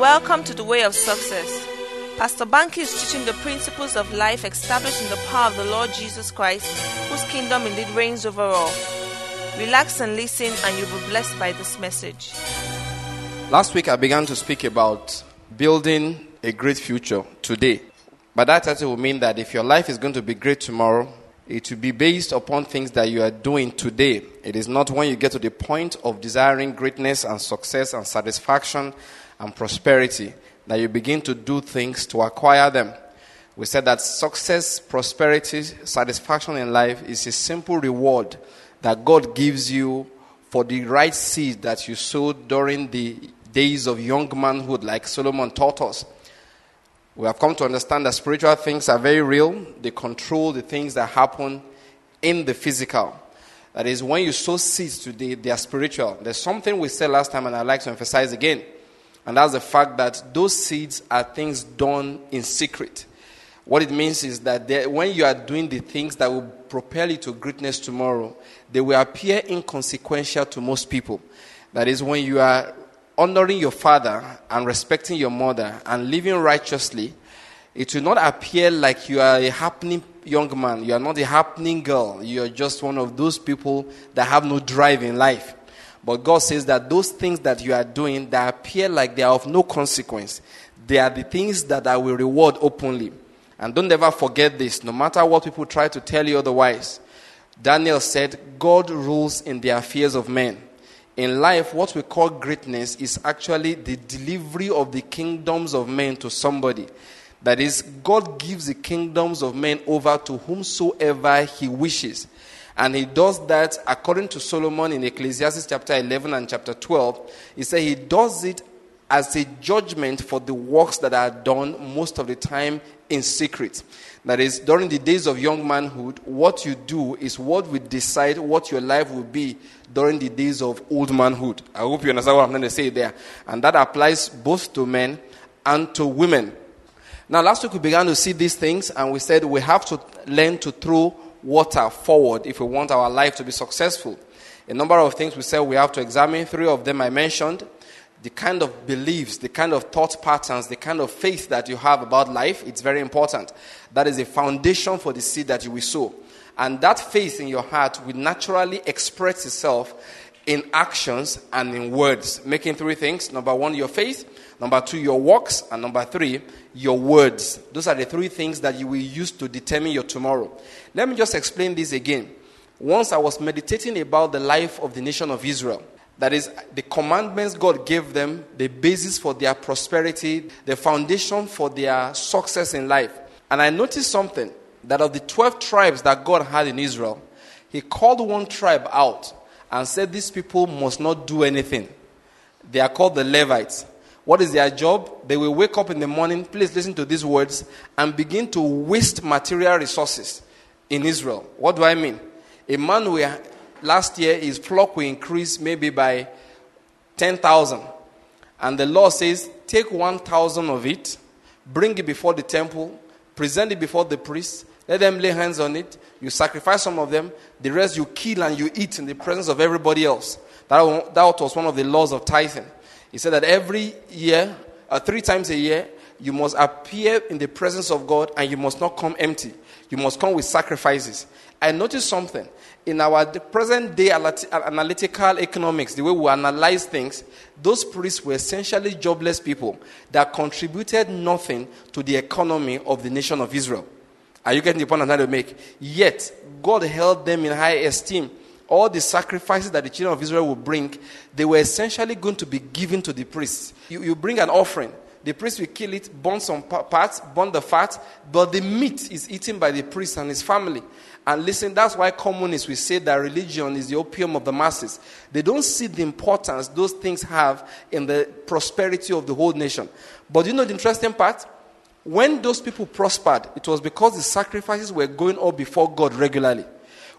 Welcome to the Way of Success. Pastor Banky is teaching the principles of life established in the power of the Lord Jesus Christ, whose kingdom indeed reigns over all. Relax and listen, and you'll be blessed by this message. Last week I began to speak about building a great future today. But that title will mean that if your life is going to be great tomorrow, it will be based upon things that you are doing today. It is not when you get to the point of desiring greatness and success and satisfaction and prosperity that you begin to do things to acquire them. We said that success, prosperity, satisfaction in life is a simple reward that God gives you for the right seed that you sowed during the days of young manhood, like Solomon taught us. We have come to understand that spiritual things are very real. They control the things that happen in the physical. That is, when you sow seeds today, they are spiritual. There's something we said last time and I'd like to emphasize again. And that's the fact that those seeds are things done in secret. What it means is that when you are doing the things that will propel you to greatness tomorrow, they will appear inconsequential to most people. That is, when you are honoring your father and respecting your mother and living righteously, it will not appear like you are a happening young man. You are not a happening girl. You are just one of those people that have no drive in life. But God says that those things that you are doing that appear like they are of no consequence, they are the things that I will reward openly. And don't ever forget this, no matter what people try to tell you otherwise. Daniel said, God rules in the affairs of men. In life, what we call greatness is actually the delivery of the kingdoms of men to somebody. That is, God gives the kingdoms of men over to whomsoever he wishes. And he does that according to Solomon in Ecclesiastes chapter 11 and chapter 12. He said he does it as a judgment for the works that are done most of the time in secret. That is, during the days of young manhood, what you do is what will decide what your life will be during the days of old manhood. I hope you understand what I'm going to say there. And that applies both to men and to women. Now, last week we began to see these things, and we said we have to learn to throw water forward if we want our life to be successful. A number of things we said we have to examine. 3 of them I mentioned. The kind of beliefs, the kind of thought patterns, the kind of faith that you have about life, it's very important. That is a foundation for the seed that you will sow. And that faith in your heart will naturally express itself in actions and in words. Making 3 things. Number 1, your faith. Number 2, your works. And number 3, your words. Those are the 3 things that you will use to determine your tomorrow. Let me just explain this again. Once I was meditating about the life of the nation of Israel. That is, the commandments God gave them, the basis for their prosperity, the foundation for their success in life. And I noticed something, that of the 12 tribes that God had in Israel, he called one tribe out and said these people must not do anything. They are called the Levites. What is their job? They will wake up in the morning, please listen to these words, and begin to waste material resources in Israel. What do I mean? A man will... Last year, his flock will increase maybe by 10,000. And the law says, take 1,000 of it, bring it before the temple, present it before the priests, let them lay hands on it, you sacrifice some of them, the rest you kill and you eat in the presence of everybody else. That was one of the laws of tithing. He said that every year, 3 times a year, you must appear in the presence of God and you must not come empty. You must come with sacrifices. I noticed something. In our present day analytical economics, the way we analyze things, those priests were essentially jobless people that contributed nothing to the economy of the nation of Israel. Are you getting the point I'm trying to make? Yet, God held them in high esteem. All the sacrifices that the children of Israel would bring, they were essentially going to be given to the priests. You bring an offering. The priest will kill it, burn some parts, burn the fat, but the meat is eaten by the priest and his family. And listen, that's why communists will say that religion is the opium of the masses. They don't see the importance those things have in the prosperity of the whole nation. But you know the interesting part? When those people prospered, it was because the sacrifices were going up before God regularly.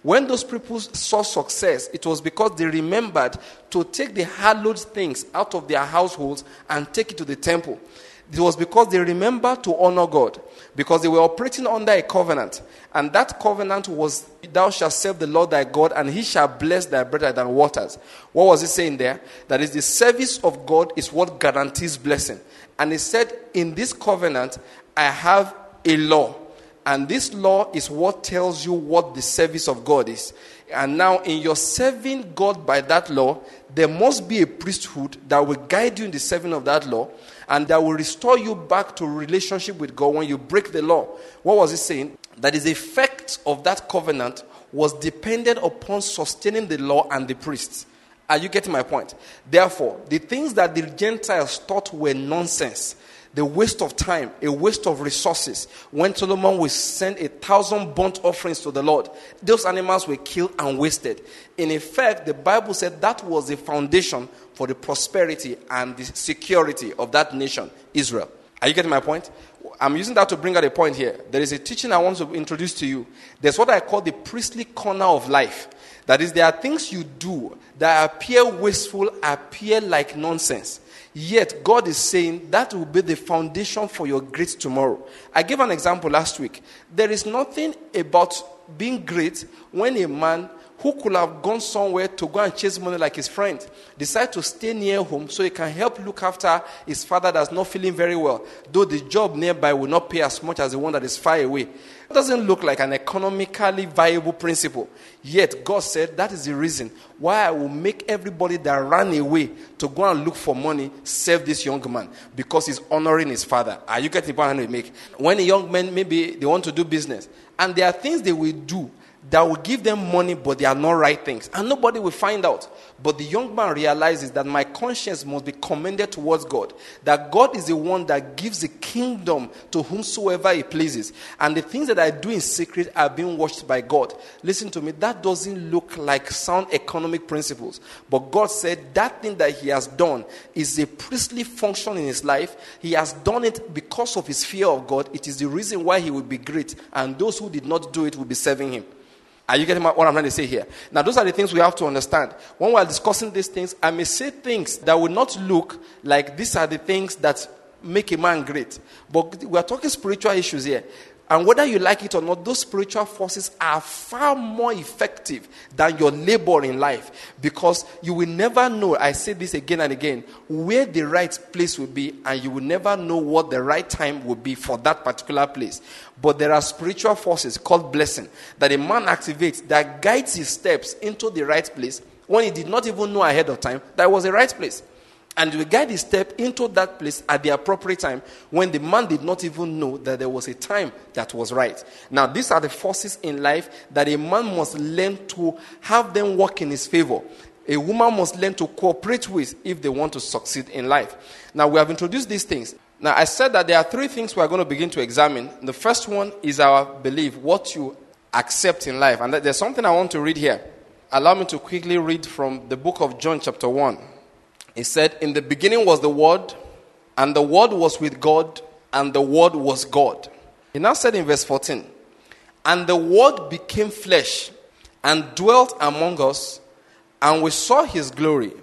When those people saw success, it was because they remembered to take the hallowed things out of their households and take it to the temple. It was because they remembered to honor God, because they were operating under a covenant. And that covenant was, thou shalt serve the Lord thy God, and he shall bless thy bread than waters. What was he saying there? That is, the service of God is what guarantees blessing. And he said, in this covenant, I have a law. And this law is what tells you what the service of God is. And now, in your serving God by that law, there must be a priesthood that will guide you in the serving of that law, and that will restore you back to relationship with God when you break the law. What was he saying? That is, the effect of that covenant was dependent upon sustaining the law and the priests. Are you getting my point? Therefore, the things that the Gentiles thought were nonsense, the waste of time, a waste of resources, when Solomon would send 1,000 burnt offerings to the Lord, those animals were killed and wasted. In effect, the Bible said that was the foundation for the prosperity and the security of that nation, Israel. Are you getting my point? I'm using that to bring out a point here. There is a teaching I want to introduce to you. There's what I call the priestly corner of life. That is, there are things you do that appear wasteful, appear like nonsense. Yet, God is saying that will be the foundation for your great tomorrow. I gave an example last week. There is nothing about being great when a man who could have gone somewhere to go and chase money like his friend decide to stay near home so he can help look after his father that's not feeling very well, though the job nearby will not pay as much as the one that is far away. It doesn't look like an economically viable principle. Yet God said that is the reason why I will make everybody that ran away to go and look for money serve this young man, because he's honoring his father. Are you getting the point I make? When a young man, maybe they want to do business, and there are things they will do that will give them money, but they are not right things. And nobody will find out. But the young man realizes that my conscience must be commended towards God. That God is the one that gives the kingdom to whomsoever he pleases. And the things that I do in secret are being watched by God. Listen to me, that doesn't look like sound economic principles. But God said that thing that he has done is a priestly function in his life. He has done it because of his fear of God. It is the reason why he will be great. And those who did not do it will be serving him. Are you getting what I'm trying to say here? Now, those are the things we have to understand. When we are discussing these things, I may say things that will not look like these are the things that make a man great. But we are talking spiritual issues here. And whether you like it or not, those spiritual forces are far more effective than your labor in life. Because you will never know, I say this again and again, where the right place will be, and you will never know what the right time will be for that particular place. But there are spiritual forces called blessing that a man activates that guides his steps into the right place when he did not even know ahead of time that it was the right place. And will guide his step into that place at the appropriate time when the man did not even know that there was a time that was right. Now, these are the forces in life that a man must learn to have them work in his favor. A woman must learn to cooperate with if they want to succeed in life. Now, we have introduced these things. Now, I said that there are three things we are going to begin to examine. The first one is our belief, what you accept in life. And there's something I want to read here. Allow me to quickly read from the book of John chapter 1. He said, in the beginning was the Word, and the Word was with God, and the Word was God. He now said in verse 14, and the Word became flesh, and dwelt among us, and we saw his glory.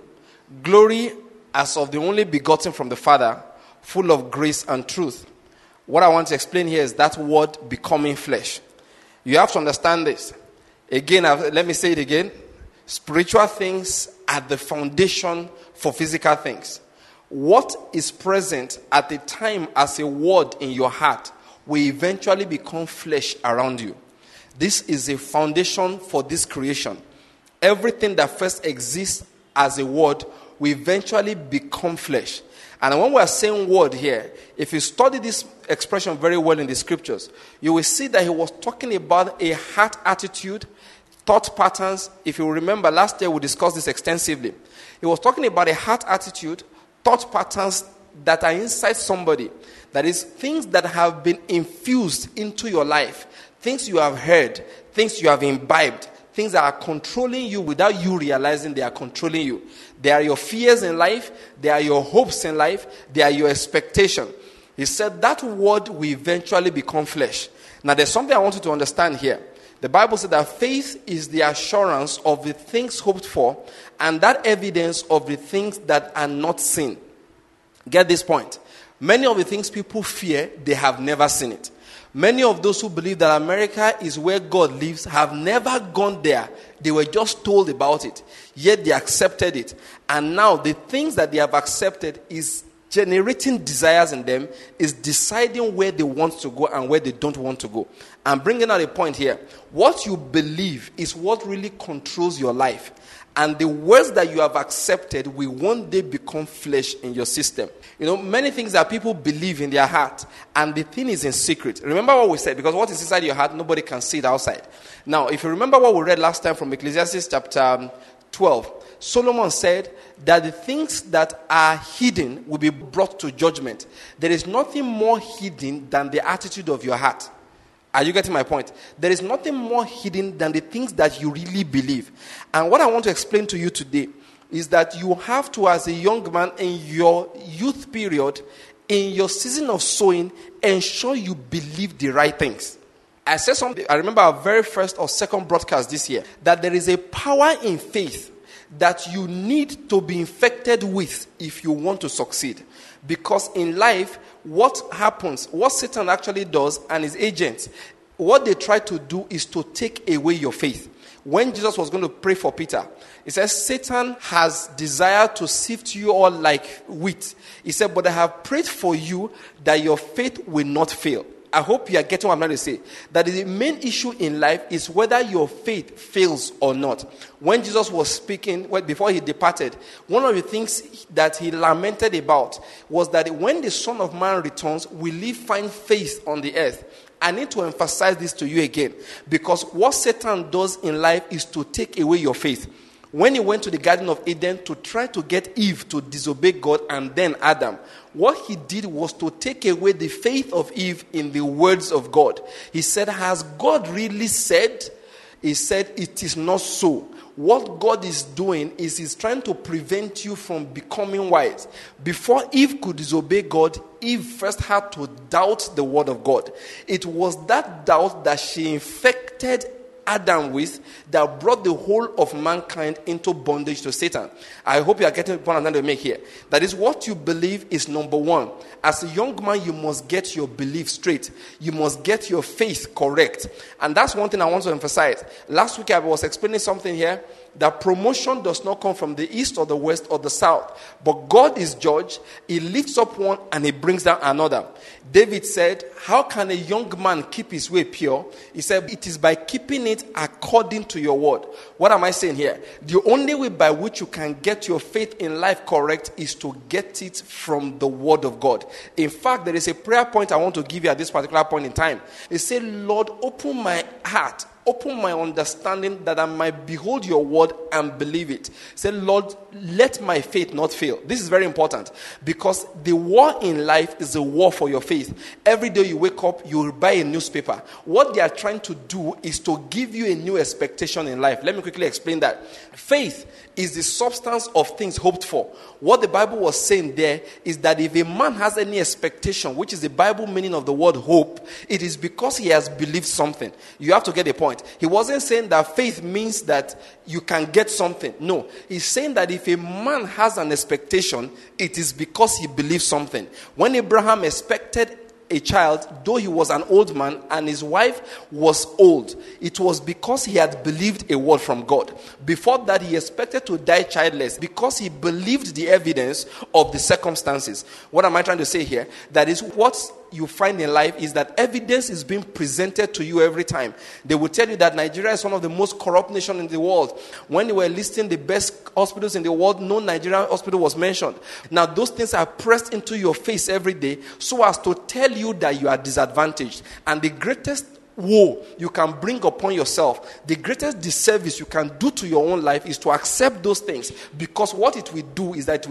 Glory as of the only begotten from the Father, full of grace and truth. What I want to explain here is that word becoming flesh. You have to understand this. Again, let me say it again. Spiritual things are the foundation for physical things. What is present at the time as a word in your heart will eventually become flesh around you. This is a foundation for this creation. Everything that first exists as a word will eventually become flesh. And when we are saying word here, if you study this expression very well in the scriptures, you will see that he was talking about a heart attitude, thought patterns. If you remember, last year we discussed this extensively. He was talking about a heart attitude, thought patterns that are inside somebody. That is, things that have been infused into your life, things you have heard, things you have imbibed, things that are controlling you without you realizing they are controlling you. They are your fears in life, they are your hopes in life, they are your expectation. He said that word will eventually become flesh. Now there's something I want you to understand here. The Bible said that faith is the assurance of the things hoped for and that evidence of the things that are not seen. Get this point. Many of the things people fear, they have never seen it. Many of those who believe that America is where God lives have never gone there. They were just told about it. Yet they accepted it. And now the things that they have accepted is generating desires in them, is deciding where they want to go and where they don't want to go. I'm bringing out a point here. What you believe is what really controls your life. And the words that you have accepted will one day become flesh in your system. You know, many things that people believe in their heart, and the thing is in secret. Remember what we said, because what is inside your heart, nobody can see it outside. Now, if you remember what we read last time from Ecclesiastes chapter 12, Solomon said that the things that are hidden will be brought to judgment. There is nothing more hidden than the attitude of your heart. Are you getting my point? There is nothing more hidden than the things that you really believe. And what I want to explain to you today is that you have to, as a young man in your youth period, in your season of sowing, ensure you believe the right things. I said something, I remember our very first or second broadcast this year, that there is a power in faith that you need to be infected with if you want to succeed. Because in life, what happens, what Satan actually does and his agents, what they try to do is to take away your faith. When Jesus was going to pray for Peter, he says, Satan has desired to sift you all like wheat. He said, but I have prayed for you that your faith will not fail. I hope you are getting what I'm trying to say. That the main issue in life is whether your faith fails or not. When Jesus was speaking, before he departed, one of the things that he lamented about was that when the Son of Man returns, will he find faith on the earth? I need to emphasize this to you again, because what Satan does in life is to take away your faith. When he went to the Garden of Eden to try to get Eve to disobey God and then Adam, what he did was to take away the faith of Eve in the words of God. He said, has God really said? He said, it is not so. What God is doing is he's trying to prevent you from becoming wise. Before Eve could disobey God, Eve first had to doubt the word of God. It was that doubt that she infected Adam with that brought the whole of mankind into bondage to Satan. I hope you are getting the point I'm trying to make here. That is, what you believe is number one. As a young man, you must get your belief straight. You must get your faith correct. And that's one thing I want to emphasize. Last week I was explaining something here, that promotion does not come from the east or the west or the south. But God is judge. He lifts up one and he brings down another. David said, how can a young man keep his way pure? He said, it is by keeping it according to your word. What am I saying here? The only way by which you can get your faith in life correct is to get it from the word of God. In fact, there is a prayer point I want to give you at this particular point in time. He said, Lord, open my heart, open my understanding that I might behold your word and believe it. Say, Lord, let my faith not fail. This is very important, because the war in life is a war for your faith. Every day you wake up, you will buy a newspaper. What they are trying to do is to give you a new expectation in life. Let me quickly explain that. Faith is the substance of things hoped for. What the Bible was saying there is that if a man has any expectation, which is the Bible meaning of the word hope, it is because he has believed something. You have to get a point. He wasn't saying that faith means that you can get something. No. He's saying that if a man has an expectation, it is because he believes something. When Abraham expected a child, though he was an old man and his wife was old, it was because he had believed a word from God. Before that, he expected to die childless because he believed the evidence of the circumstances. What am I trying to say here? That is, what you find in life is that evidence is being presented to you every time. They will tell you that Nigeria is one of the most corrupt nations in the world. When they were listing the best hospitals in the world, no Nigerian hospital was mentioned. Now, those things are pressed into your face every day so as to tell you that you are disadvantaged. And the greatest woe you can bring upon yourself, the greatest disservice you can do to your own life, is to accept those things, because what it will do is that it will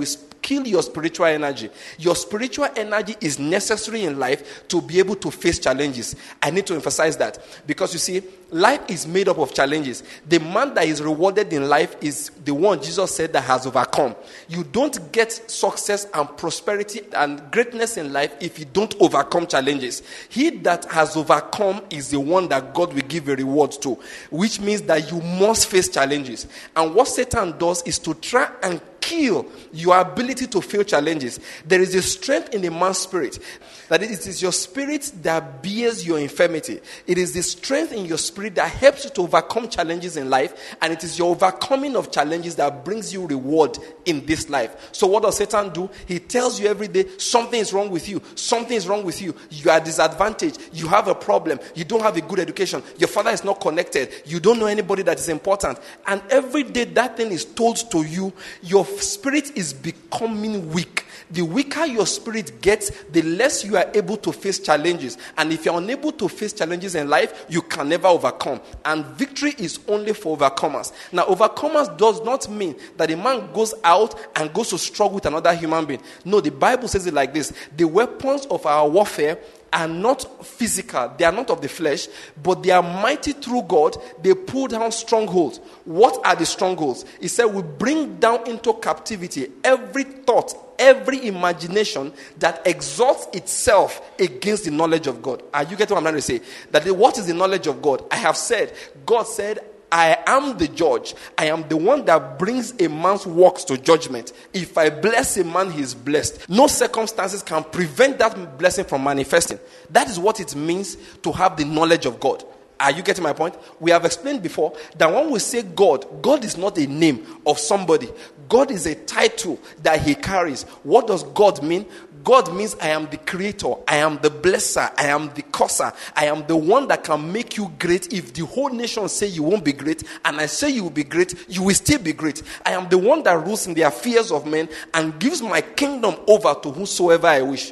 kill your spiritual energy. Your spiritual energy is necessary in life to be able to face challenges. I need to emphasize that because you see, life is made up of challenges. The man that is rewarded in life is the one Jesus said that has overcome. You don't get success and prosperity and greatness in life if you don't overcome challenges. He that has overcome is the one that God will give a reward to, which means that you must face challenges. And what Satan does is to try and kill your ability to face challenges. There is a strength in a man's spirit that it is your spirit that bears your infirmity. It is the strength in your spirit that helps you to overcome challenges in life, and it is your overcoming of challenges that brings you reward in this life. So what does Satan do? He tells you every day, something is wrong with you. Something is wrong with you. You are disadvantaged. You have a problem. You don't have a good education. Your father is not connected. You don't know anybody that is important. And every day that thing is told to you, your spirit is becoming weak. The weaker your spirit gets, the less you are able to face challenges. And if you're unable to face challenges in life, you can never overcome. And victory is only for overcomers. Now, overcomers does not mean that a man goes out and goes to struggle with another human being. No, the Bible says it like this. The weapons of our warfare are not physical. They are not of the flesh, but they are mighty through God. They pull down strongholds. What are the strongholds? He said, we bring down into captivity every thought, every imagination that exalts itself against the knowledge of God. Are you getting what I'm trying to say? That what is the knowledge of God? I have said, God said, I am the judge. I am the one that brings a man's works to judgment. If I bless a man, he is blessed. No circumstances can prevent that blessing from manifesting. That is what it means to have the knowledge of God. Are you getting my point? We have explained before that when we say God, God is not a name of somebody. God is a title that he carries. What does God mean? God means I am the creator, I am the blesser, I am the causer, I am the one that can make you great. If the whole nation say you won't be great, and I say you will be great, you will still be great. I am the one that rules in the affairs of men and gives my kingdom over to whosoever I wish.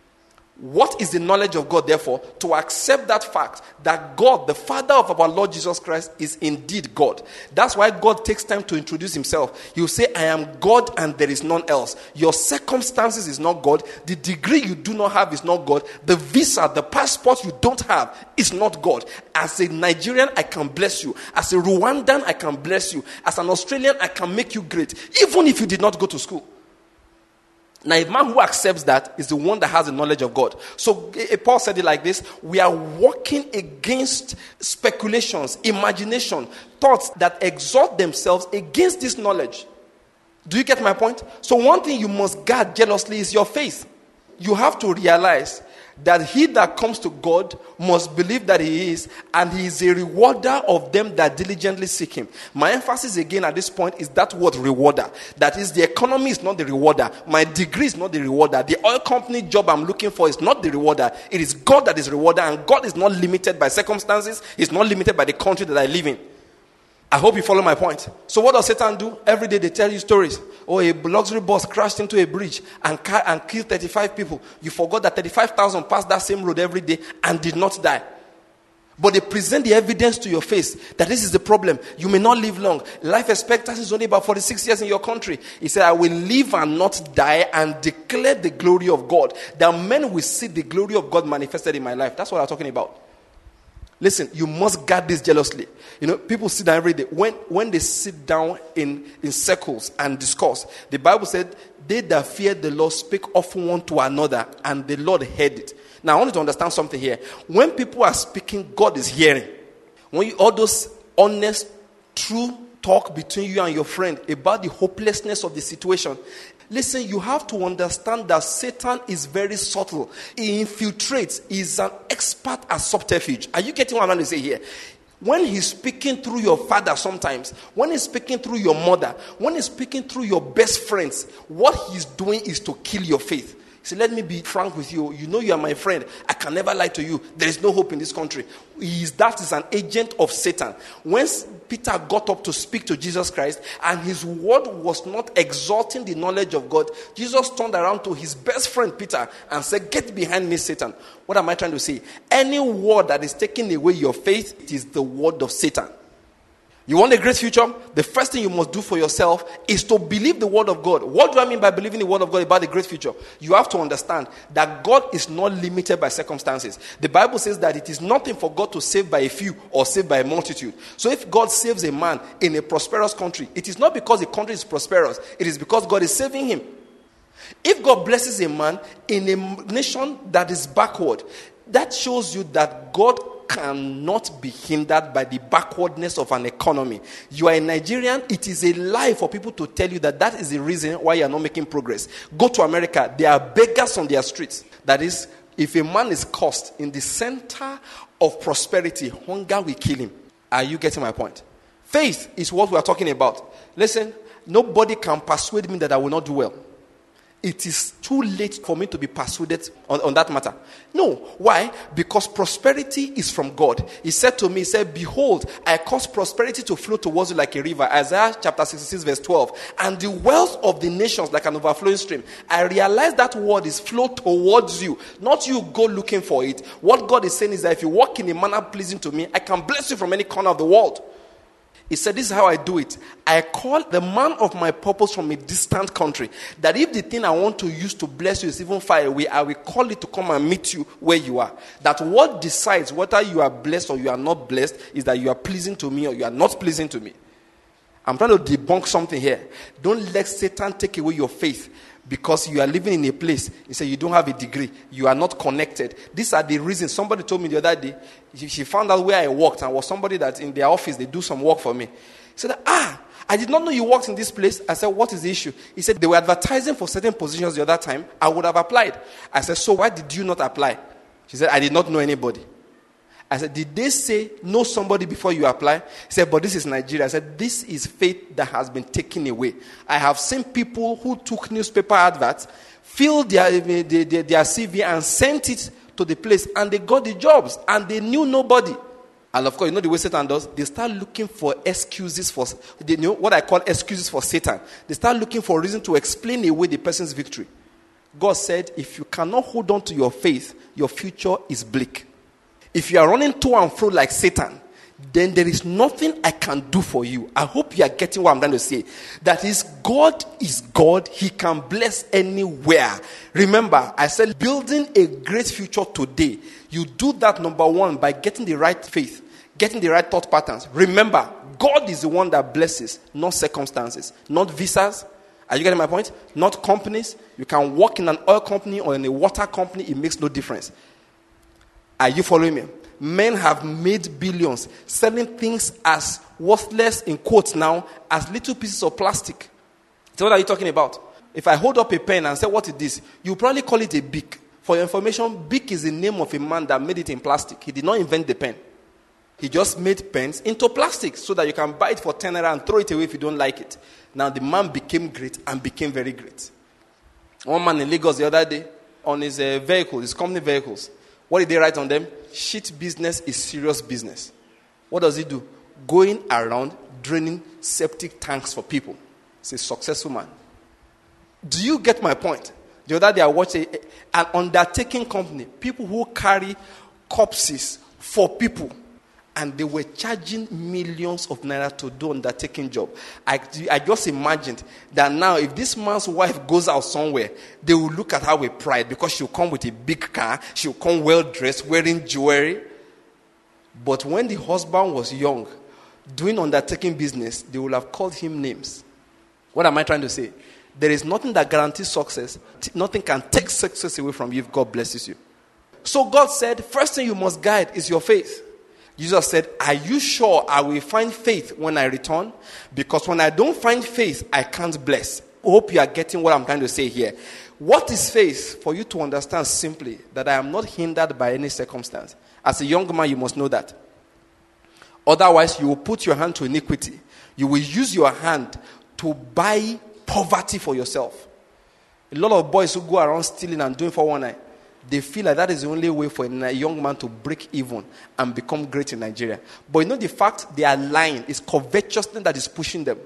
What is the knowledge of God, therefore? To accept that fact that God, the Father of our Lord Jesus Christ, is indeed God. That's why God takes time to introduce himself. He will say, I am God and there is none else. Your circumstances is not God. The degree you do not have is not God. The visa, the passport you don't have is not God. As a Nigerian, I can bless you. As a Rwandan, I can bless you. As an Australian, I can make you great. Even if you did not go to school. Now, a man who accepts that is the one that has the knowledge of God. So, Paul said it like this. We are working against speculations, imagination, thoughts that exalt themselves against this knowledge. Do you get my point? So, one thing you must guard jealously is your faith. You have to realize that he that comes to God must believe that he is, and he is a rewarder of them that diligently seek him. My emphasis again at this point is that word rewarder. That is, the economy is not the rewarder. My degree is not the rewarder. The oil company job I'm looking for is not the rewarder. It is God that is rewarder, and God is not limited by circumstances. He's not limited by the country that I live in. I hope you follow my point. So what does Satan do? Every day they tell you stories. Oh, a luxury bus crashed into a bridge and killed 35 people. You forgot that 35,000 passed that same road every day and did not die. But they present the evidence to your face that this is the problem. You may not live long. Life expectancy is only about 46 years in your country. He said, I will live and not die and declare the glory of God. That men will see the glory of God manifested in my life. That's what I'm talking about. Listen, you must guard this jealously. You know, people sit down every day. When they sit down in circles and discuss, the Bible said, they that fear the Lord speak often one to another, and the Lord heard it. Now, I want you to understand something here. When people are speaking, God is hearing. When all those honest, true talk between you and your friend about the hopelessness of the situation, listen, you have to understand that Satan is very subtle. He infiltrates. He's an expert at subterfuge. Are you getting what I'm trying to say here? When he's speaking through your father sometimes, when he's speaking through your mother, when he's speaking through your best friends, what he's doing is to kill your faith. So let me be frank with you. You know you are my friend. I can never lie to you. There is no hope in this country. That is an agent of Satan. When Peter got up to speak to Jesus Christ and his word was not exalting the knowledge of God, Jesus turned around to his best friend Peter and said, get behind me, Satan. What am I trying to say? Any word that is taking away your faith, it is the word of Satan. You want a great future? The first thing you must do for yourself is to believe the word of God. What do I mean by believing the word of God about the great future? You have to understand that God is not limited by circumstances. The Bible says that it is nothing for God to save by a few or save by a multitude. So if God saves a man in a prosperous country, it is not because the country is prosperous. It is because God is saving him. If God blesses a man in a nation that is backward, that shows you that God cannot be hindered by the backwardness of an economy. You are a Nigerian. It is a lie for people to tell you that is the reason why you are not making progress. Go to America. There are beggars on their streets. That is, if a man is cursed in the center of prosperity, hunger will kill him. Are you getting my point? Faith is what we are talking about. Listen, nobody can persuade me that I will not do well. It is too late for me to be persuaded on that matter. No. Why? Because prosperity is from God. He said to me, he said, behold, I cause prosperity to flow towards you like a river. Isaiah chapter 66 verse 12. And the wealth of the nations like an overflowing stream. I realize that word is flow towards you. Not you go looking for it. What God is saying is that if you walk in a manner pleasing to me, I can bless you from any corner of the world. He said, this is how I do it. I call the man of my purpose from a distant country. That if the thing I want to use to bless you is even far away, I will call it to come and meet you where you are. That what decides whether you are blessed or you are not blessed is that you are pleasing to me or you are not pleasing to me. I'm trying to debunk something here. Don't let Satan take away your faith. Because you are living in a place, he said you don't have a degree, you are not connected. These are the reasons. Somebody told me the other day, she found out where I worked and was somebody that in their office, they do some work for me. He said, I did not know you worked in this place. I said, what is the issue? He said, they were advertising for certain positions the other time. I would have applied. I said, so why did you not apply? She said, I did not know anybody. I said, did they say know somebody before you apply? He said, but this is Nigeria. I said, this is faith that has been taken away. I have seen people who took newspaper adverts, filled their CV and sent it to the place, and they got the jobs, and they knew nobody. And of course, you know the way Satan does? They start looking for excuses for, you know what I call excuses for Satan. They start looking for a reason to explain away the person's victory. God said, if you cannot hold on to your faith, your future is bleak. If you are running to and fro like Satan, then there is nothing I can do for you. I hope you are getting what I'm trying to say. That is God. He can bless anywhere. Remember, I said building a great future today. You do that, number one, by getting the right faith, getting the right thought patterns. Remember, God is the one that blesses, not circumstances, not visas. Are you getting my point? Not companies. You can work in an oil company or in a water company. It makes no difference. Are you following me? Men have made billions selling things as worthless, in quotes now, as little pieces of plastic. So what are you talking about? If I hold up a pen and say, what is this? You probably call it a Bic. For your information, Bic is the name of a man that made it in plastic. He did not invent the pen. He just made pens into plastic so that you can buy it for 10 naira and throw it away if you don't like it. Now the man became great and became very great. One man in Lagos the other day, on his vehicle, his company vehicles, what did they write on them? Shit business is serious business. What does he do? Going around draining septic tanks for people. He's a successful man. Do you get my point? The other day I watched an undertaking company. People who carry corpses for people. And they were charging millions of naira to do undertaking job. I just imagined that now if this man's wife goes out somewhere, they will look at her with pride because she'll come with a big car, she'll come well dressed, wearing jewelry. But when the husband was young, doing undertaking business, they will have called him names. What am I trying to say? There is nothing that guarantees success. Nothing can take success away from you if God blesses you. So God said, first thing you must guide is your faith. Jesus said, are you sure I will find faith when I return? Because when I don't find faith, I can't bless. I hope you are getting what I'm trying to say here. What is faith? For you to understand simply that I am not hindered by any circumstance. As a young man, you must know that. Otherwise, you will put your hand to iniquity. You will use your hand to buy poverty for yourself. A lot of boys who go around stealing and doing 419, they feel like that is the only way for a young man to break even and become great in Nigeria. But you know the fact they are lying. It's covetousness that is pushing them.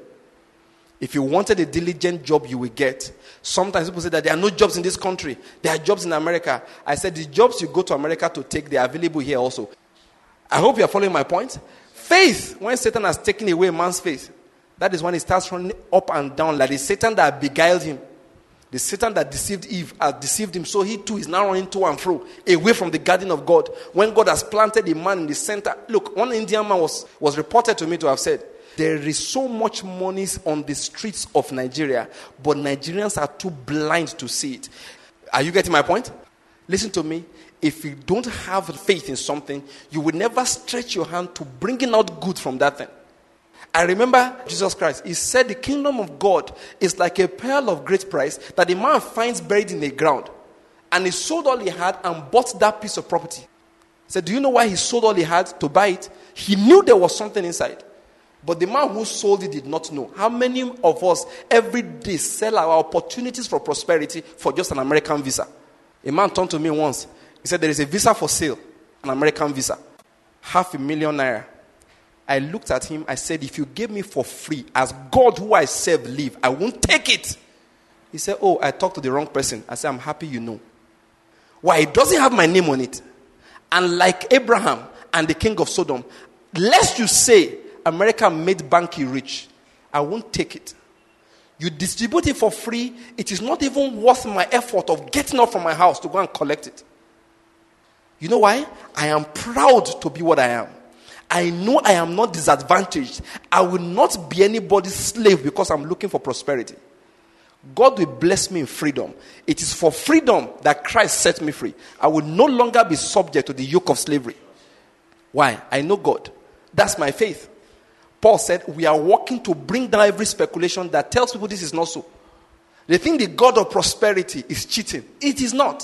If you wanted a diligent job, you will get. Sometimes people say that there are no jobs in this country. There are jobs in America. I said the jobs you go to America to take, they are available here also. I hope you are following my point. Faith, when Satan has taken away a man's faith, that is when he starts running up and down like the Satan that beguiled him. The Satan that deceived Eve has deceived him, so he too is now running to and fro, away from the garden of God. When God has planted a man in the center. Look, one Indian man was reported to me to have said, there is so much money on the streets of Nigeria, but Nigerians are too blind to see it. Are you getting my point? Listen to me. If you don't have faith in something, you will never stretch your hand to bringing out good from that thing. I remember Jesus Christ. He said the kingdom of God is like a pearl of great price that a man finds buried in the ground. And he sold all he had and bought that piece of property. He said, do you know why he sold all he had to buy it? He knew there was something inside. But the man who sold it did not know. How many of us every day sell our opportunities for prosperity for just an American visa? A man turned to me once. He said, there is a visa for sale, an American visa. $500,000 naira. I looked at him. I said, if you gave me for free, as God who I serve live, I won't take it. He said, oh, I talked to the wrong person. I said, I'm happy you know. Why? It doesn't have my name on it. And like Abraham and the king of Sodom, lest you say America made Banky rich, I won't take it. You distribute it for free. It is not even worth my effort of getting up from my house to go and collect it. You know why? I am proud to be what I am. I know I am not disadvantaged. I will not be anybody's slave because I'm looking for prosperity. God will bless me in freedom. It is for freedom that Christ set me free. I will no longer be subject to the yoke of slavery. Why? I know God. That's my faith. Paul said, we are working to bring down every speculation that tells people this is not so. They think the God of prosperity is cheating. It is not.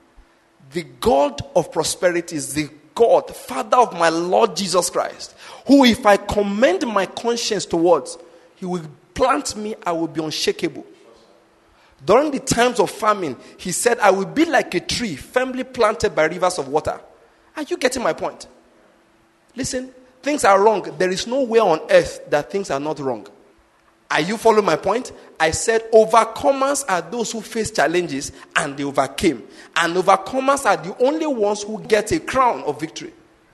The God of prosperity is the God, Father of my Lord Jesus Christ, who if I commend my conscience towards, he will plant me, I will be unshakable. During the times of famine, he said, I will be like a tree firmly planted by rivers of water. Are you getting my point? Listen, things are wrong. There is nowhere on earth that things are not wrong. Are you following my point? I said overcomers are those who face challenges and they overcame. And overcomers are the only ones who get a crown of victory.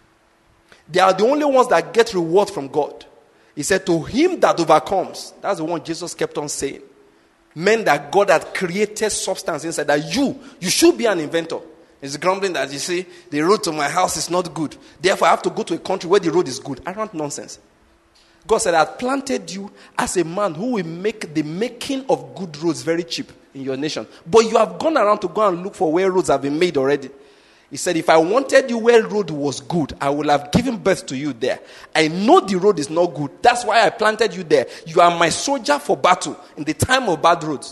They are the only ones that get reward from God. He said to him that overcomes, that's the one Jesus kept on saying. Meant that God had created substance inside, that you should be an inventor. It's grumbling that you see, the road to my house is not good. Therefore I have to go to a country where the road is good. Arrant nonsense. God said, I have planted you as a man who will make the making of good roads very cheap in your nation. But you have gone around to go and look for where roads have been made already. He said, if I wanted you where road was good, I would have given birth to you there. I know the road is not good. That's why I planted you there. You are my soldier for battle in the time of bad roads.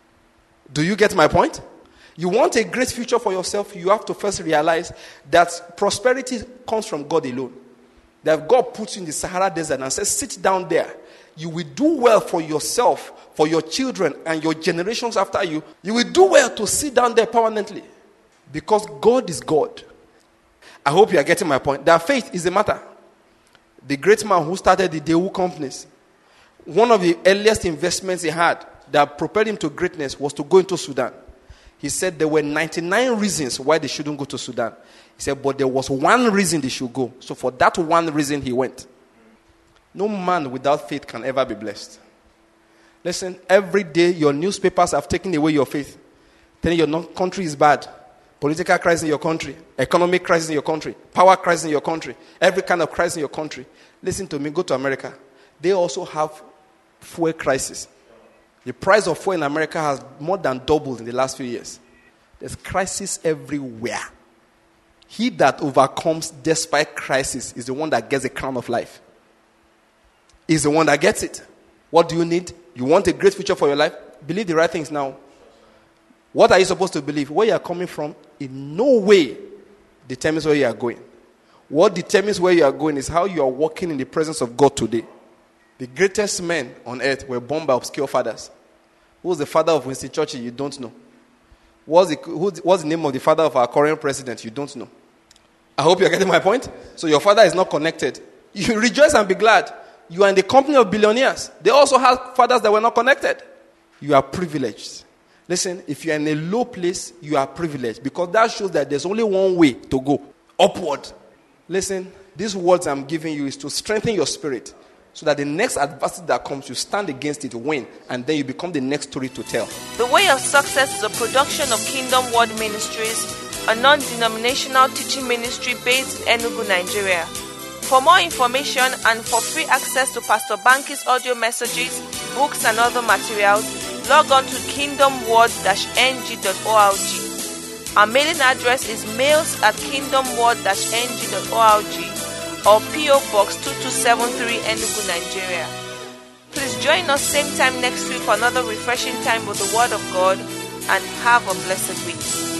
Do you get my point? You want a great future for yourself, you have to first realize that prosperity comes from God alone. That if God puts you in the Sahara Desert and says, sit down there, you will do well for yourself, for your children, and your generations after you. You will do well to sit down there permanently. Because God is God. I hope you are getting my point. That faith is a matter. The great man who started the Daewoo companies, one of the earliest investments he had that propelled him to greatness was to go into Sudan. He said there were 99 reasons why they shouldn't go to Sudan. He said, but there was one reason they should go. So for that one reason, he went. No man without faith can ever be blessed. Listen, every day your newspapers have taken away your faith. Telling your country is bad. Political crisis in your country. Economic crisis in your country. Power crisis in your country. Every kind of crisis in your country. Listen to me, go to America. They also have fuel crisis. The price of fuel in America has more than doubled in the last few years. There's crisis everywhere. He that overcomes despite crisis is the one that gets a crown of life. Is the one that gets it. What do you need? You want a great future for your life? Believe the right things now. What are you supposed to believe? Where you are coming from in no way determines where you are going. What determines where you are going is how you are walking in the presence of God today. The greatest men on earth were born by obscure fathers. Who was the father of Winston Churchill? You don't know. What's the name of the father of our current president? You don't know. I hope you're getting my point. So your father is not connected. You rejoice and be glad. You are in the company of billionaires. They also have fathers that were not connected. You are privileged. Listen, if you are in a low place, you are privileged. Because that shows that there's only one way to go. Upward. Listen, These words I'm giving you is to strengthen your spirit so that the next adversity that comes, you stand against it, win, and then you become the next story to tell. The Way of Success is a production of Kingdom Word Ministries, a non-denominational teaching ministry based in Enugu, Nigeria. For more information and for free access to Pastor Banky's audio messages, books and other materials, log on to kingdomword-ng.org. Our mailing address is mails@kingdomword-ng.org or PO Box 2273 Enugu, Nigeria. Please join us same time next week for another refreshing time with the Word of God, and have a blessed week.